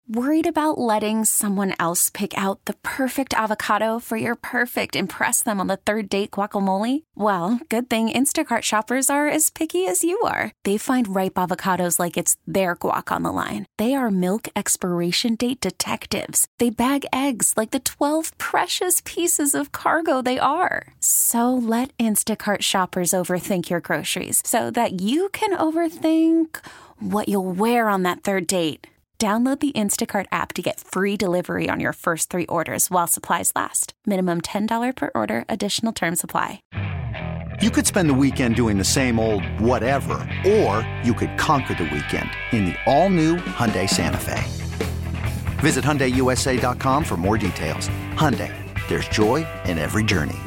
Worried about letting someone else pick out the perfect avocado for your perfect impress them on the third date guacamole? Well, good thing Instacart shoppers are as picky as you are. They find ripe avocados like it's their guac on the line. They are milk expiration date detectives. They bag eggs like the 12 precious pieces of cargo they are. So let Instacart shoppers overthink your groceries so that you can overthink what you'll wear on that third date. Download the Instacart app to get free delivery on your first 3 orders while supplies last. Minimum $10 per order. Additional terms apply. You could spend the weekend doing the same old whatever, or you could conquer the weekend in the all-new Hyundai Santa Fe. Visit HyundaiUSA.com for more details. Hyundai, there's joy in every journey.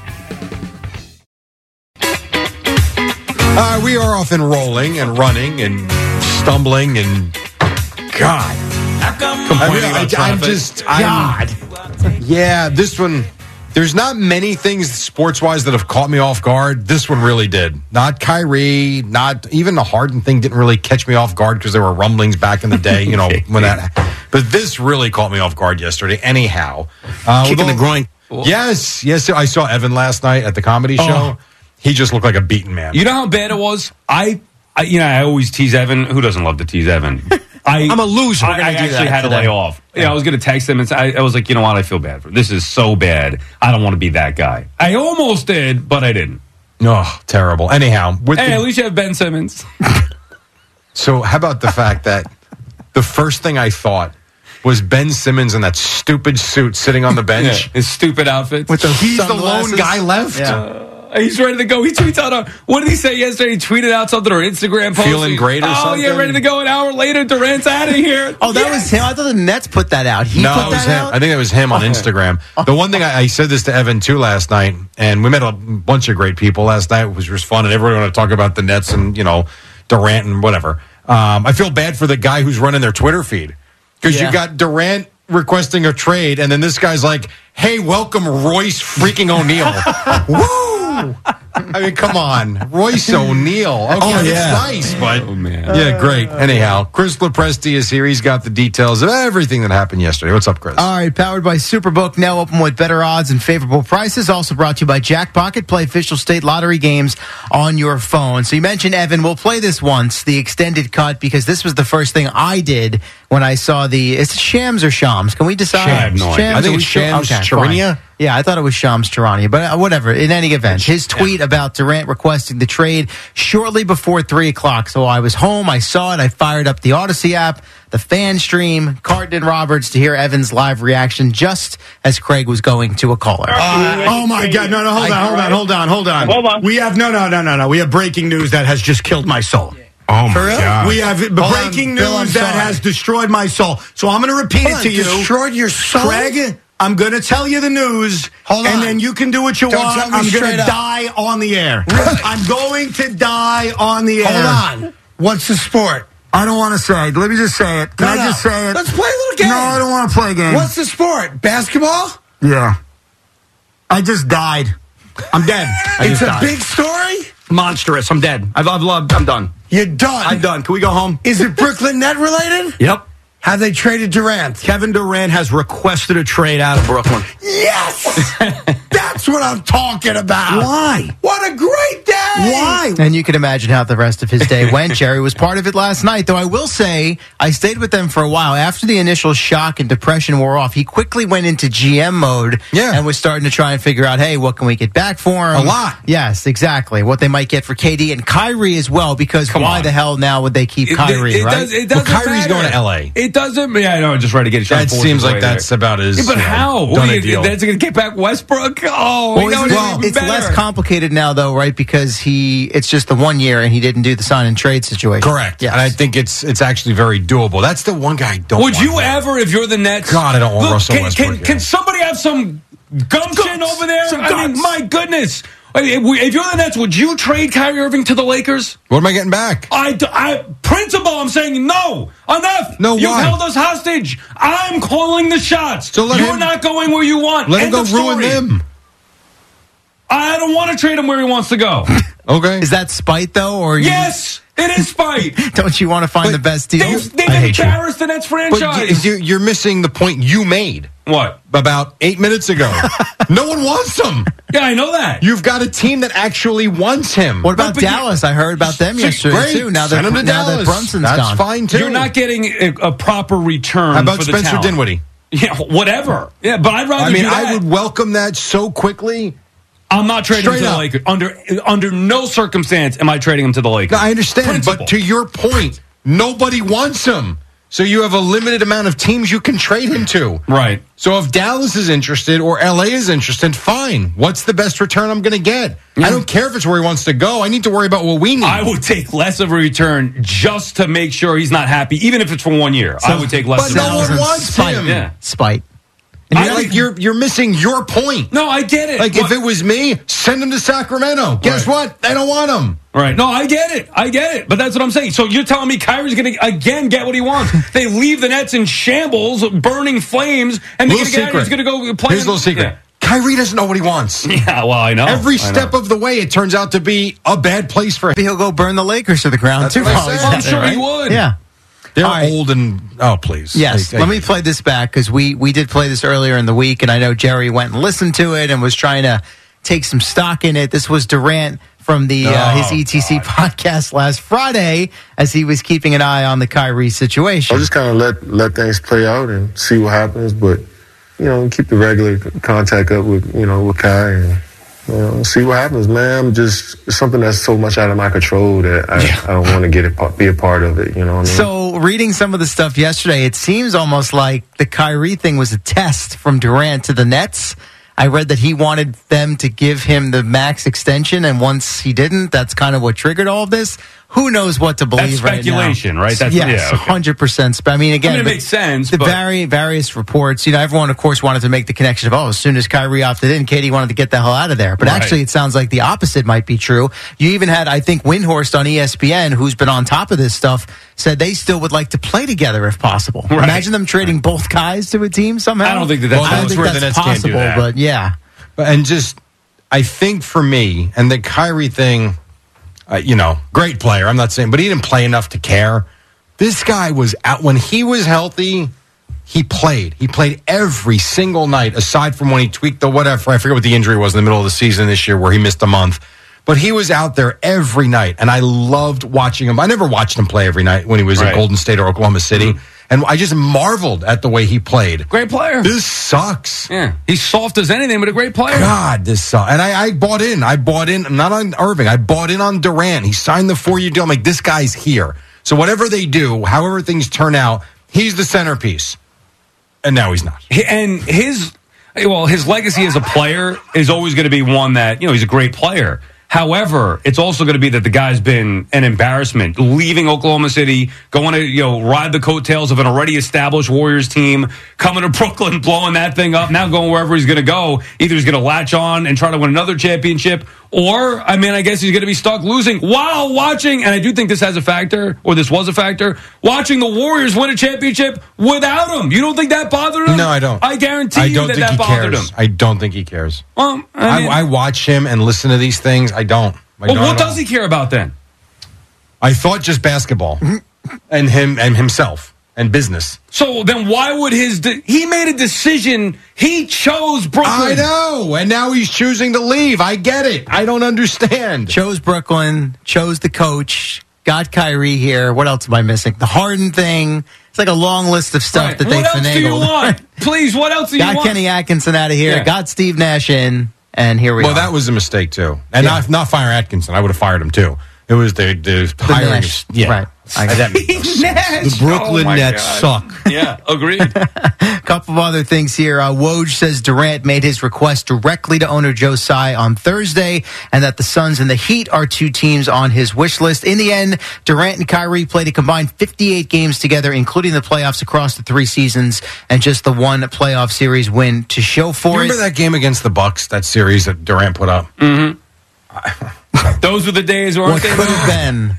We are off and rolling and running and stumbling and God. Yeah, this one, there's not many things sports-wise that have caught me off guard. This one really did. Not Kyrie, not even the Harden thing didn't really catch me off guard because there were rumblings back in the day, when that. But this really caught me off guard yesterday. Anyhow. Kicking the groin. Yes. I saw Evan last night at the comedy show. He just looked like a beaten man. You know how bad it was? I always tease Evan. Who doesn't love to tease Evan? I'm a loser. I actually had to lay off. Yeah, I was going to text him and say, I was like, you know what? I feel bad for it. This is so bad. I don't want to be that guy. I almost did, but I didn't. Oh, terrible. Anyhow. At least you have Ben Simmons. So how about the fact that the first thing I thought was Ben Simmons in that stupid suit sitting on the bench? Yeah, his stupid outfit. With those He's sunglasses. the lone guy left? Yeah. He's ready to go. He tweets out, what did he say yesterday? He tweeted out something or Instagram post. Feeling great or something? Oh, yeah, ready to go. An hour later, Durant's out of here. Oh, that was him? I thought the Nets put that out. No, it was him. I think it was him on Instagram. The one thing, I said this to Evan, too, last night, and we met a bunch of great people last night, which was fun, and everybody wanted to talk about the Nets and, Durant and whatever. I feel bad for the guy who's running their Twitter feed, because you got Durant requesting a trade, and then this guy's like, hey, welcome Royce freaking O'Neal. Woo! I mean, come on. Royce O'Neal. Okay, that's nice, but yeah, great. Anyhow, Chris Lopresti is here. He's got the details of everything that happened yesterday. What's up, Chris? All right, powered by Superbook, now open with better odds and favorable prices. Also brought to you by Jackpocket. Play official state lottery games on your phone. So you mentioned, Evan, we'll play this once, the extended cut, because this was the first thing I did when I saw is it Shams or Shams? Can we decide? Shams. I think it's Shams Charania. Yeah, I thought it was Shams Charania, but whatever. In any event, his tweet about Durant requesting the trade shortly before 3 o'clock. So I was home, I saw it, I fired up the Odyssey app, the fan stream, Carton and Roberts to hear Evan's live reaction just as Craig was going to a caller. Oh my God! No, hold on. We have no. We have breaking news that has just killed my soul. Oh my God! We have breaking news that has destroyed my soul. So I'm going to repeat it to you. Destroyed your soul, Craig. I'm going to tell you the news, and then you can do what you want. I'm going to die on the air. Really? I'm going to die on the air. Hold on. What's the sport? I don't want to say it. Let me just say it. Can I just say it? Let's play a little game. No, I don't want to play a game. What's the sport? Basketball? Yeah. I just died. I'm dead. It's a big story? Monstrous. I'm dead. I'm done. You're done? I'm done. Can we go home? Is it Brooklyn Net related? Yep. Have they traded Durant? Kevin Durant has requested a trade out of Brooklyn. Yes! That's what I'm talking about. Why? What a great day! Why? And you can imagine how the rest of his day went. Jerry was part of it last night, though I will say I stayed with them for a while. After the initial shock and depression wore off, he quickly went into GM mode and was starting to try and figure out, hey, what can we get back for him? A lot. Yes, exactly. What they might get for KD and Kyrie as well, because the hell now would they keep Kyrie, right? Kyrie's going to L.A. It doesn't. Yeah, I know. Just trying to get. That seems like that's about as. Yeah, but how? That's going to get back Westbrook. It's less complicated now, though, right? Because it's just the 1 year, and he didn't do the sign and trade situation. Correct. Yeah, and I think it's actually very doable. That's the one guy I don't. Would you ever, if you're the Nets? God, I don't want Russell Westbrook. Can somebody have some gumption over there? I mean, my goodness. If you're the Nets, would you trade Kyrie Irving to the Lakers? What am I getting back? Principle, I'm saying no. Enough. No, You've held us hostage. I'm calling the shots. So you're not going where you want. Let him go ruin them. I don't want to trade him where he wants to go. Okay. Is that spite, though? Or yes. It is spite. Don't you want to find the best deal? They've embarrassed the Nets franchise. But you're missing the point you made. What? About 8 minutes ago. No one wants him. Yeah, I know that. You've got a team that actually wants him. What about Dallas? I heard about them yesterday, too. Now that Brunson's gone. That's fine, too. You're not getting a proper return. How about for Spencer the Dinwiddie? Yeah, whatever. Yeah, but I'd rather do that. I would welcome that so quickly. I'm not trading him to the Lakers. Under no circumstance am I trading him to the Lakers. No, I understand, but to your point, nobody wants him. So you have a limited amount of teams you can trade him to. Right. So if Dallas is interested or LA is interested, fine. What's the best return I'm going to get? Yeah. I don't care if it's where he wants to go. I need to worry about what we need. I would take less of a return just to make sure he's not happy, even if it's for 1 year. So, I would take less. But no one wants him. Yeah. Spite. You're missing your point. No, I get it. If it was me, send him to Sacramento. Guess what? They don't want him. Right. No, I get it. But that's what I'm saying. So you're telling me Kyrie's going to, again, get what he wants. They leave the Nets in shambles, burning flames, and they're going to go play. Here's a little secret. Yeah. Kyrie doesn't know what he wants. Yeah, well, I know. Every step of the way, it turns out to be a bad place for him. Maybe he'll go burn the Lakers to the ground, too. I'm sure he would. Yeah. They're old and, please. Yes, let me play this back because we did play this earlier in the week, and I know Jerry went and listened to it and was trying to take some stock in it. This was Durant from his ETC podcast last Friday as he was keeping an eye on the Kyrie situation. I'll just kind of let things play out and see what happens, but, keep the regular contact up with Kai and, see what happens, man. It's something that's so much out of my control that I don't want to be a part of it, you know what I mean? So, reading some of the stuff yesterday, it seems almost like the Kyrie thing was a test from Durant to the Nets. I read that he wanted them to give him the max extension, and once he didn't, that's kind of what triggered all of this. Who knows what to believe right now? That's speculation, right? That's, yes, 100%. But again, it makes sense. The various reports, everyone, of course, wanted to make the connection of, as soon as Kyrie opted in, Katie wanted to get the hell out of there. But actually, it sounds like the opposite might be true. You even had, I think, Windhorst on ESPN, who's been on top of this stuff, said they still would like to play together if possible. Right. Imagine them trading both guys to a team somehow. I don't think that's where the Nets possible, can't do that. But yeah. And I think for me, and the Kyrie thing, great player. I'm not saying, but he didn't play enough to care. This guy was out when he was healthy. He played. He played every single night, aside from when he tweaked the whatever. I forget what the injury was in the middle of the season this year, where he missed a month. But he was out there every night, and I loved watching him. I never watched him play every night when he was in Golden State or Oklahoma City. Mm-hmm. And I just marveled at the way he played. Great player. This sucks. Yeah. He's soft as anything, but a great player. God, this sucks. And I bought in. Not on Irving. I bought in on Durant. He signed the 4-year deal. I'm like, this guy's here. So whatever they do, however things turn out, he's the centerpiece. And now he's not. And his legacy as a player is always going to be one that, he's a great player. However, it's also going to be that the guy's been an embarrassment, leaving Oklahoma City, going to ride the coattails of an already established Warriors team, coming to Brooklyn, blowing that thing up, now going wherever he's going to go. Either he's going to latch on and try to win another championship, or, I guess he's going to be stuck losing while watching, and I do think this has a factor, or this was a factor, watching the Warriors win a championship without him. You don't think that bothered him? No, I don't. I guarantee you that bothered him. I don't think he cares. I watch him and listen to these things. I don't. What does he care about then? I thought just basketball and him and himself and business. So then why would he made a decision. He chose Brooklyn. I know. And now he's choosing to leave. I get it. I don't understand. Chose Brooklyn, chose the coach, got Kyrie here. What else am I missing? The Harden thing. It's like a long list of stuff that they finagled. What else do you want? Please, what else do you want? Got Kenny Atkinson out of here. Yeah. Got Steve Nash in. And here we are. Well, that was a mistake, too. And not fire Atkinson. I would have fired him, too. It was the hiring. Right. The Brooklyn Nets suck. Yeah, agreed. A couple of other things here. Woj says Durant made his request directly to owner Joe Tsai on Thursday, and that the Suns and the Heat are two teams on his wish list. In the end, Durant and Kyrie played a combined 58 games together, including the playoffs across the 3 seasons, and just the one playoff series win to show for Remember that game against the Bucks, that series that Durant put up? Mm-hmm. Those were the days, weren't they? What could have been?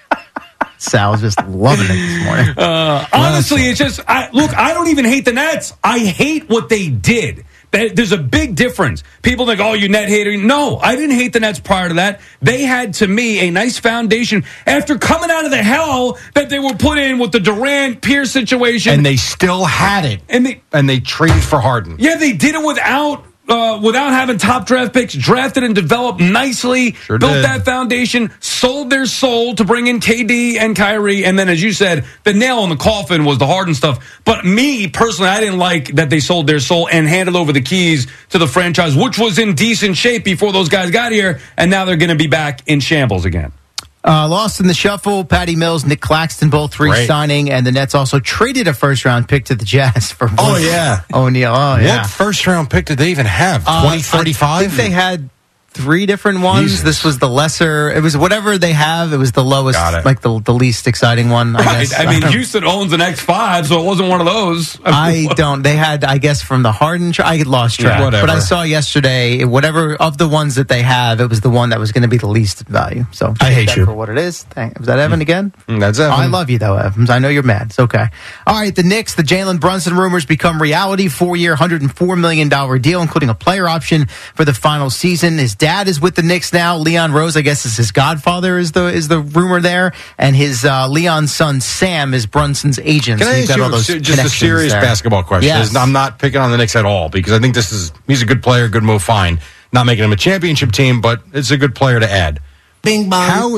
Sal's just loving it this morning. Honestly, it's just, I don't even hate the Nets. I hate what they did. There's a big difference. People think, oh, you net hater. No, I didn't hate the Nets prior to that. They had, to me, a nice foundation after coming out of the hell that they were put in with the Durant-Pierce situation. And they still had it. And they traded for Harden. Yeah, they did it without having top draft picks, drafted and developed nicely, built that foundation, sold their soul to bring in KD and Kyrie, and then, as you said, the nail in the coffin was the Harden stuff. But me, personally, I didn't like that they sold their soul and handed over the keys to the franchise, which was in decent shape before those guys got here, and now they're going to be back in shambles again. Lost in the shuffle, Patty Mills, Nick Claxton both re-signing, and the Nets also traded a first-round pick to the Jazz for O'Neal. What first-round pick did they even have? 2035? I think they had 3 different ones. Jesus. This was the lesser. It was whatever they have. It was the lowest, like the least exciting one, I guess. I mean, Houston owns an X5, so it wasn't one of those. I don't. They had, I guess, from the Harden. I lost track. Whatever. But I saw yesterday, whatever of the ones that they have, it was the one that was going to be the least value. So I hate you for what it is. Was that Evan again? That's Evan. I love you, though, Evans. I know you're mad. It's okay. All right, the Knicks, the Jalen Brunson rumors become reality. 4-year, $104 million deal, including a player option for the final season. His dad is with the Knicks now. Leon Rose, I guess, is his godfather, is the rumor there, and his Leon's son Sam is Brunson's agent. Can I ask you just a serious basketball question? Yes. I'm not picking on the Knicks at all because I think he's a good player, good move, fine. Not making him a championship team, but it's a good player to add. Bing bong.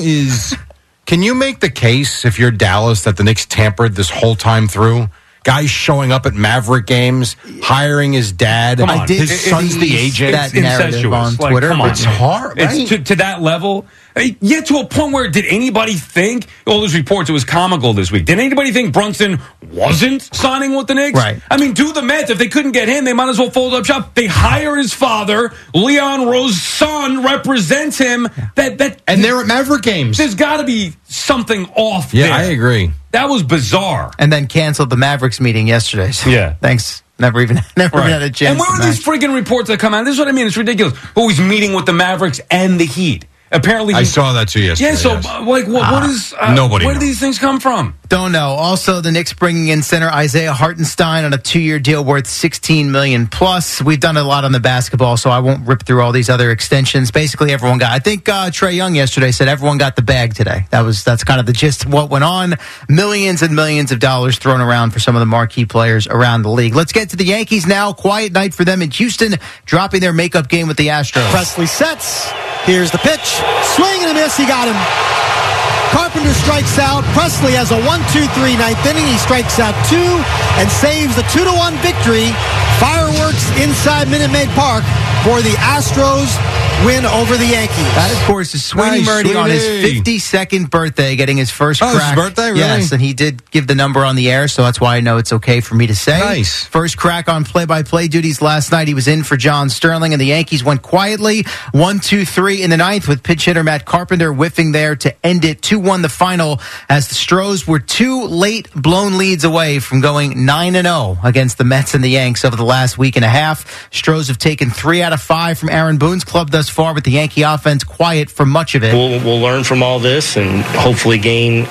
Can you make the case if you're Dallas that the Knicks tampered this whole time through? Guys showing up at Maverick games, hiring his dad. His son's the agent. That narrative on Twitter. It's hard. Right? It's to that level. Yet to a point where did anybody think, all those reports, it was comical this week. Did anybody think Brunson wasn't signing with the Knicks? Right. I mean, do the math. If they couldn't get him, they might as well fold up shop. They hire his father. Leon Rose's son represents him. And they're at Maverick games. There's got to be something off there. Yeah, I agree. That was bizarre. And then canceled the Mavericks meeting yesterday. So yeah. Thanks. Never even had a chance. And where are these freaking reports that come out? This is what I mean. It's ridiculous. Oh, he's meeting with the Mavericks and the Heat. Apparently, I saw that too yesterday. Yeah, so what is nobody? Where do these things come from? Don't know. Also, the Knicks bringing in center Isaiah Hartenstein on a 2-year deal worth $16 million plus. We've done a lot on the basketball, so I won't rip through all these other extensions. Basically, everyone got. I think Trae Young yesterday said everyone got the bag today. That's kind of the gist of what went on. Millions and millions of dollars thrown around for some of the marquee players around the league. Let's get to the Yankees now. Quiet night for them in Houston, dropping their makeup game with the Astros. Presley sets. Here's the pitch. Swing and a miss. He got him. Carpenter strikes out. Presley has a 1-2-3 ninth inning. He strikes out 2 and saves the 2-1 victory. Fireworks inside Minute Maid Park for the Astros win over the Yankees. That, of course, is Sweeney Murdy on his 52nd birthday, getting his first crack. His birthday, really? Yes, and he did give the number on the air, so that's why I know it's okay for me to say. Nice. First crack on play-by-play duties last night. He was in for John Sterling, and the Yankees went quietly 1-2-3 in the ninth with pitch hitter Matt Carpenter whiffing there to end it 2-1 the final as the Stros were 2 late blown leads away from going 9-0 against the Mets and the Yanks over the last week and a half. Stros have taken 3 out of 5 from Aaron Boone's club thus far, with the Yankee offense quiet for much of it. We'll learn from all this and hopefully gain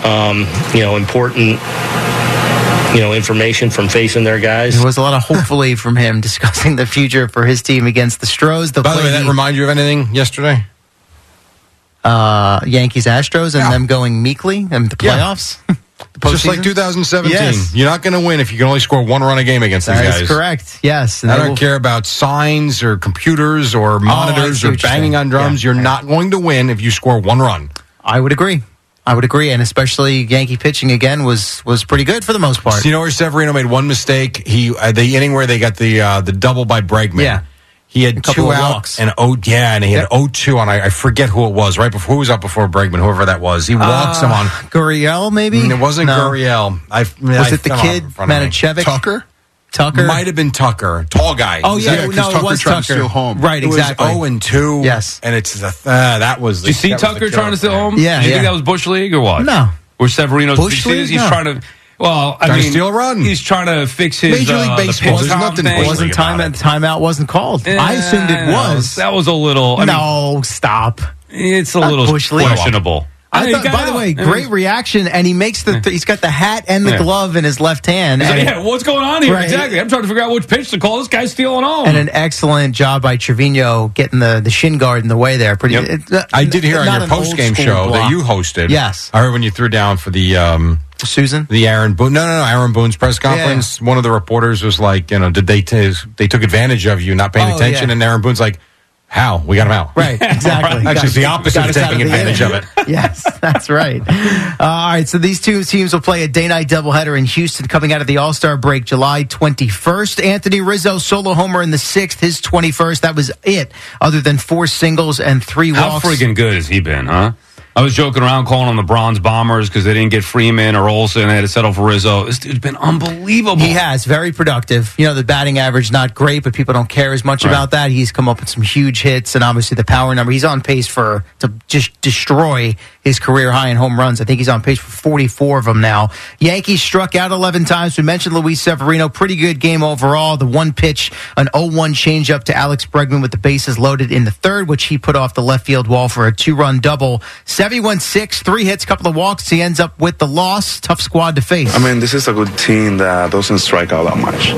important information from facing their guys. There was a lot of hopefully from him discussing the future for his team against the Stros. By the way, that remind you of anything yesterday? Yankees Astros and them going meekly in the playoffs. Just like 2017. Yes. You're not going to win if you can only score 1 run a game against these guys. That is correct. Yes. And I don't care about signs or computers or monitors or banging on drums. You're not going to win if you score 1 run. I would agree. And especially Yankee pitching again was pretty good for the most part. So you know where Severino made one mistake? The inning where they got the double by Bregman. Yeah. He had 2 outs and he had 0-2 on I forget who it was. Right before, who was up before Bregman? Whoever that was, he walks him on Gurriel. Maybe it wasn't Gurriel. Was it the kid Manichevic? Tucker might have been Tucker, tall guy. Oh yeah, no, it was Tucker. Steal home. Right, exactly. It was 0-2. Yes, and it's that was. Did you see Tucker trying to steal home? Yeah, Did you think that was Bush League or what? No, or Severino's Bush League? He's trying to. Well, I mean, to steal a run. He's trying to fix his Major League Baseball. There's nothing thing. wasn't timeout wasn't called. I assumed it was. That was a little. Stop. It's a little questionable. I thought, by the way, great reaction, and he makes he's got the hat and the glove in his left hand. And, what's going on here? Right. Exactly. I'm trying to figure out which pitch to call. This guy's stealing home. And an excellent job by Trevino getting the shin guard in the way there. I did hear on your post-game show that you hosted. Yes. I heard when you threw down for the... Susan? The Aaron Boone. No, Aaron Boone's press conference. Yeah. One of the reporters was like, did they took advantage of you not paying attention? Yeah. And Aaron Boone's like, how? We got him out. Right, exactly. Actually, it's the opposite of taking advantage of it. Yes, that's right. All right, so these two teams will play a day-night doubleheader in Houston coming out of the All-Star break July 21st. Anthony Rizzo, solo homer in the 6th, his 21st. That was it, other than 4 singles and 3 walks. How friggin' good has he been, huh? I was joking around calling them the Bronze Bombers because they didn't get Freeman or Olsen. They had to settle for Rizzo. This dude's been unbelievable. He has. Very productive. The batting average, not great, but people don't care as much about that. He's come up with some huge hits, and obviously the power number. He's on pace to just destroy his career high in home runs. I think he's on pace for 44 of them now. Yankees struck out 11 times. We mentioned Luis Severino. Pretty good game overall. The one pitch, an 0-1 changeup to Alex Bregman with the bases loaded in the 3rd, which he put off the left field wall for a 2-run double. Sevy went 6, 3 hits, couple of walks. He ends up with the loss. Tough squad to face. I mean, this is a good team that doesn't strike out that much.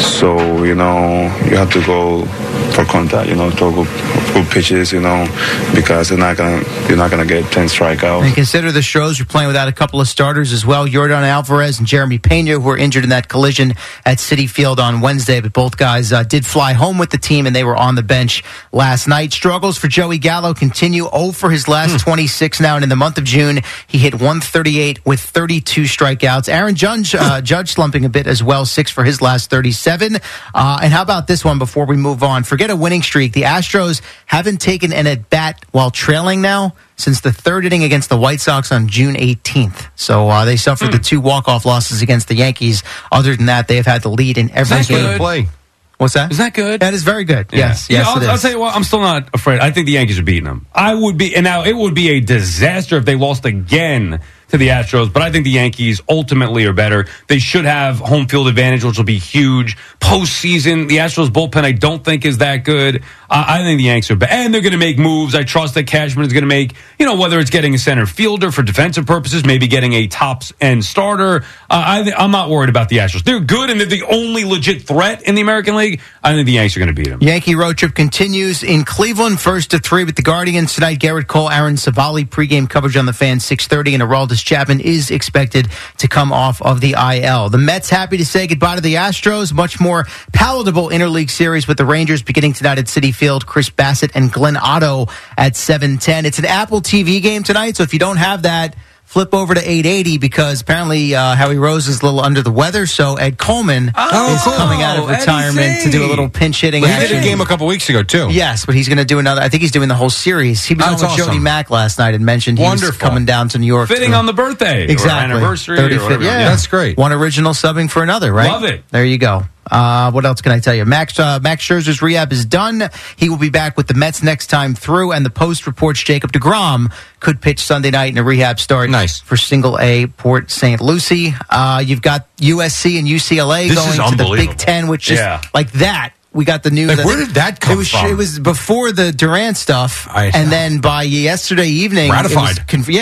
So, you have to go for contact, throw good pitches, because you're not gonna get 10 strikeouts. And consider the Stros, you're playing without a couple of starters as well. Yordan Alvarez and Jeremy Pena, who were injured in that collision at Citi Field on Wednesday, but both guys did fly home with the team, and they were on the bench last night. Struggles for Joey Gallo continue. 0 for his last 26 now, and in the month of June, he hit 138 with 32 strikeouts. Aaron Judge slumping a bit as well, 6 for his last 37. And how about this one before we move on? Forget a winning streak. The Astros haven't taken an at-bat while trailing now since the 3rd inning against the White Sox on June 18th. So they suffered the 2 walk-off losses against the Yankees. Other than that, they have had the lead in every game. Play. What's that? Is that good? That is very good. Yeah. Yes, I'll tell you what, I'm still not afraid. I think the Yankees are beating them. I would be, and now it would be a disaster if they lost again to the Astros, but I think the Yankees ultimately are better. They should have home field advantage, which will be huge. Postseason, the Astros bullpen I don't think is that good. I think the Yankees are better. And they're going to make moves. I trust that Cashman is going to make, whether it's getting a center fielder for defensive purposes, maybe getting a top-end starter. I'm not worried about the Astros. They're good, and they're the only legit threat in the American League. I think the Yankees are going to beat them. Yankee road trip continues in Cleveland, 1-3 with the Guardians tonight. Garrett Cole, Aaron Savali, pregame coverage on the Fan 6:30, and Aroldis Chapman is expected to come off of the IL. The Mets happy to say goodbye to the Astros. Much more palatable interleague series with the Rangers beginning tonight at Citi Field. Chris Bassett and Glenn Otto at 7:10. It's an Apple TV game tonight, so if you don't have that, flip over to 880 because apparently Howie Rose is a little under the weather, so Ed Coleman is coming out of retirement to do a little pinch hitting action. He did a game a couple weeks ago, too. Yes, but he's going to do another. I think he's doing the whole series. He was on with Jody Mack last night and mentioned he was coming down to New York. Fitting on the birthday. Exactly. Or anniversary. 35th. Yeah, that's great. One original subbing for another, right? Love it. There you go. What else can I tell you? Max Scherzer's rehab is done. He will be back with the Mets next time through, and the Post reports Jacob deGrom could pitch Sunday night in a rehab start for Single A Port St. Lucie. You've got USC and UCLA going to the Big Ten, which is like that. We got the news. Like, where did that come from? It was before the Durant stuff, and then by yesterday evening, ratified.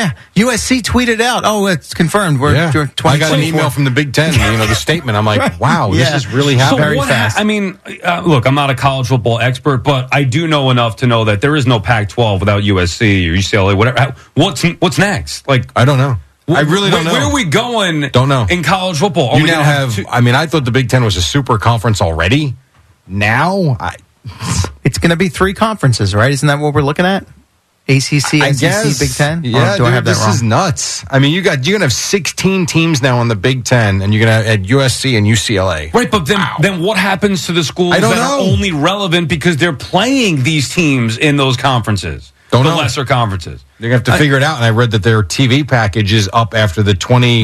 USC tweeted out, "Oh, it's confirmed. We're I got an email from the Big Ten. The statement. I'm like, wow, this is really happening very fast. I mean, look, I'm not a college football expert, but I do know enough to know that there is no Pac-12 without USC or UCLA. Whatever. What's next? Like, I don't know. I really don't know. Where are we going? Don't know. In college football, you now have. I thought the Big Ten was a super conference already. Now, it's going to be 3 conferences, right? Isn't that what we're looking at? ACC, SEC, Big Ten? Yeah, do I have that wrong? This is nuts. I mean, you're going to have 16 teams now in the Big Ten, and you're going to add USC and UCLA. Right, but then what happens to the schools that are only relevant because they're playing these teams in those conferences? The lesser conferences. They're going to have to figure it out, and I read that their TV package is up after the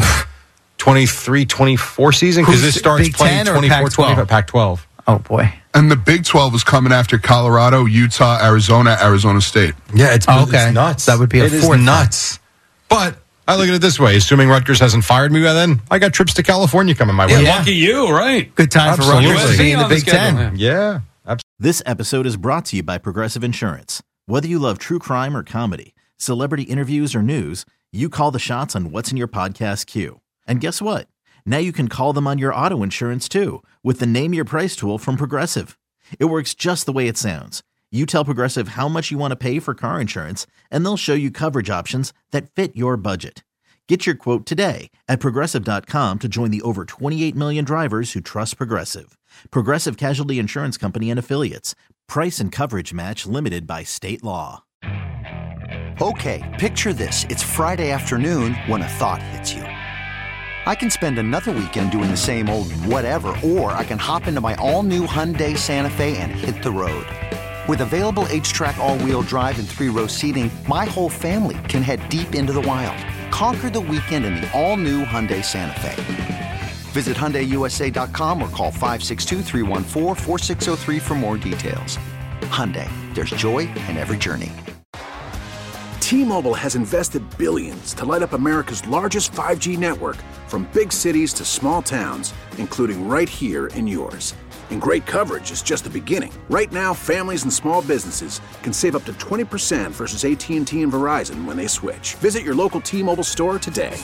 23-24 season, because this starts Big playing 24-25 Pac-12. Oh, boy. And the Big 12 is coming after Colorado, Utah, Arizona State. Yeah, it's nuts. That would be a fourth. It is nuts. But I look at it this way. Assuming Rutgers hasn't fired me by then, I got trips to California coming my way. Yeah. Lucky you, right? Good time for Rutgers to be in the Big Ten. Yeah. This episode is brought to you by Progressive Insurance. Whether you love true crime or comedy, Celebrity interviews or news, you call the shots on what's in your podcast queue. And guess what? Now you can call them on your auto insurance too with the Name Your Price tool from Progressive. It works just the way it sounds. You tell Progressive how much you want to pay for car insurance, and they'll show you coverage options that fit your budget. Get your quote today at Progressive.com to join the over 28 million drivers who trust Progressive. Progressive Casualty Insurance Company and Affiliates. Price and coverage match limited by state law. Okay, picture this. It's Friday afternoon when a thought hits you. I can spend another weekend doing the same old whatever, or I can hop into my all-new Hyundai Santa Fe and hit the road. With available H-Track all-wheel drive and 3-row seating, my whole family can head deep into the wild. Conquer the weekend in the all-new Hyundai Santa Fe. Visit HyundaiUSA.com or call 562-314-4603 for more details. Hyundai, there's joy in every journey. T-Mobile has invested billions to light up America's largest 5G network, from big cities to small towns, including right here in yours. And great coverage is just the beginning. Right now, families and small businesses can save up to 20% versus AT&T and Verizon when they switch. Visit your local T-Mobile store today.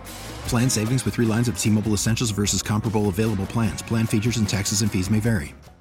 Plan savings with 3 lines of T-Mobile Essentials versus comparable available plans. Plan features and taxes and fees may vary.